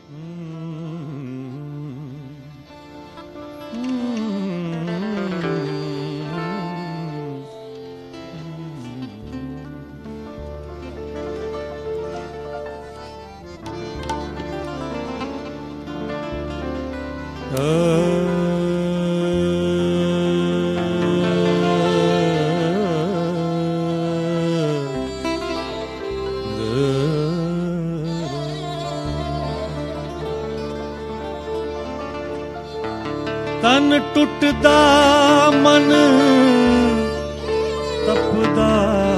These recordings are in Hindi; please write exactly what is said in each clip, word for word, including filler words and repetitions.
तन टुटदा मन तपदा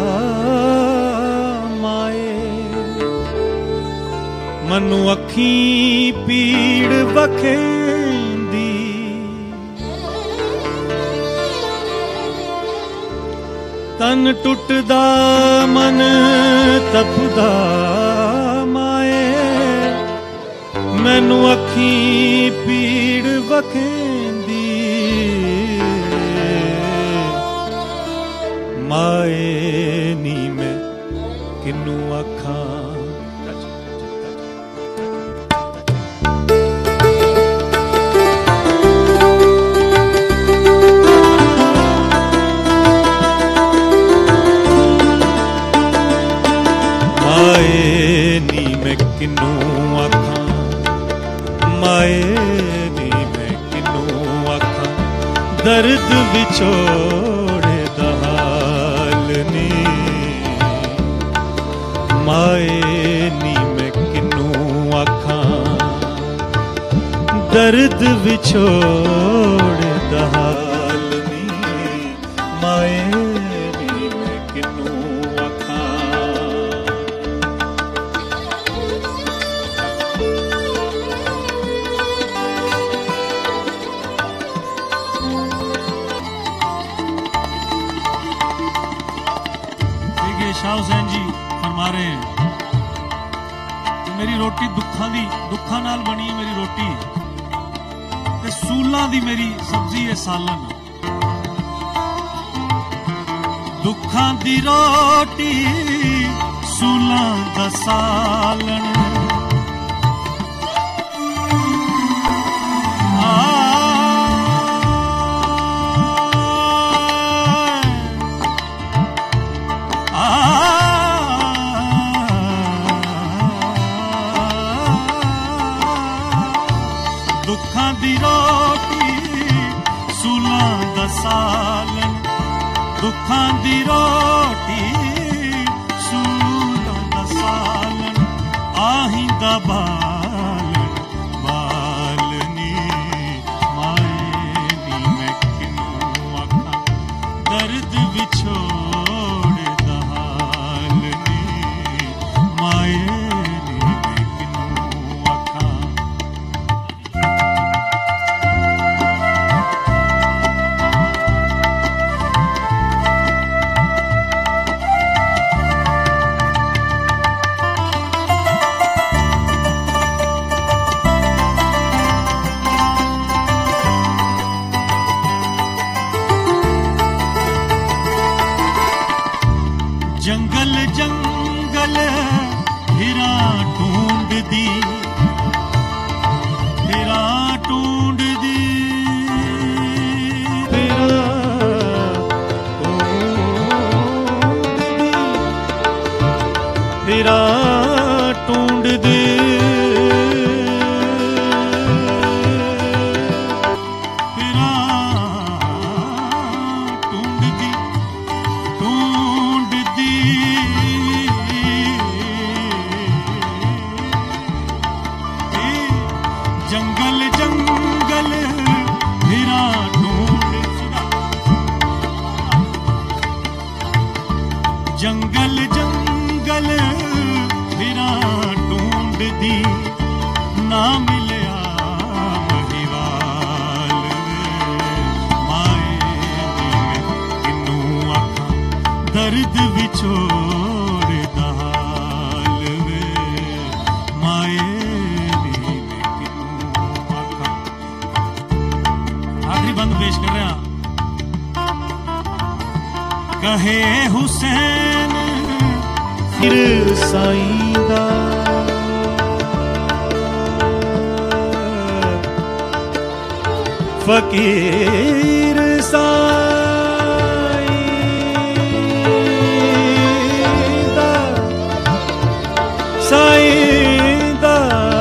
माए मनु अखीं पीड़ वखेंदी तन टुटदा मन तपदा माए मैनू अखीं पीड़ वखेंदी माए नी मैं किनू आखां माए नी मैं किनू आखां माए नी मैं किनू आखां दर्द विछोड़े दा हाल नी माए नी मैं किनू आखां दर्द विछोड़े दा हाल नी माए नी मैं किनू आखां शाह हुसैन जी फरमा रहे हैं कि मेरी रोटी दुखा दी दुखा नाल बनी है मेरी रोटी ते सूलां दी मेरी सब्जी है सालन दुखा दी रोटी सूलां दा सालन दुखा दी रोटी सूलां दा सालन दुखा दी रोटी सूलां दा सालन आहिंदा बालन बालनी माए नी मैं किनू आखां दर्द विछोड़े दा हाल नी माए नी मैं किनू आखां जंगल जंगल हिरा ढूंढ दी हिरा ढूंढ दी हिरा हिरा ढूंढ दी हिरा ढूंढ दी ढूंढ दी जंगल जंगल हिरा ढूंढ जंगल जंगल हिरा ढूंढ दी ना मिलया महिवाल माए नी मैं किनू आखां दर्द विछोड़े दा हाल वे माए नी मैं किनू आखां आखिरी बंद पेश कर रहा कहे हुसैन फिर साईं दा फकीर साईं दा साईं दा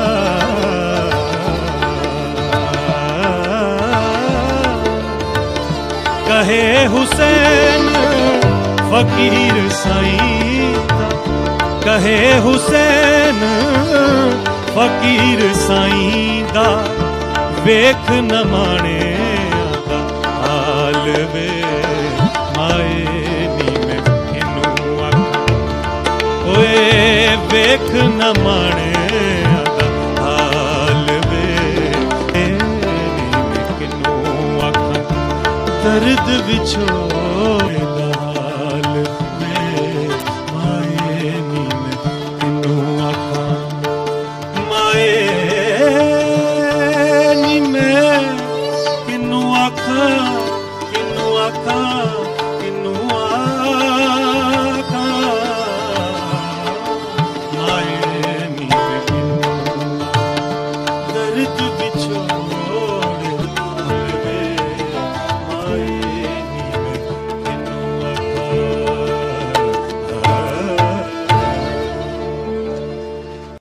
कहे हुसैन फकीर साईं दा कहे हुसैन फकीर साईं दा वेख न माणे दा हाल वे माए नी मैं किनू आखां ओए वेख न माणे दा हाल वे नी मैं किनू आखां दर्द विछोड़ दा हाल वे माए नी मैं किनू आखां माए किनू आखा किनू आखा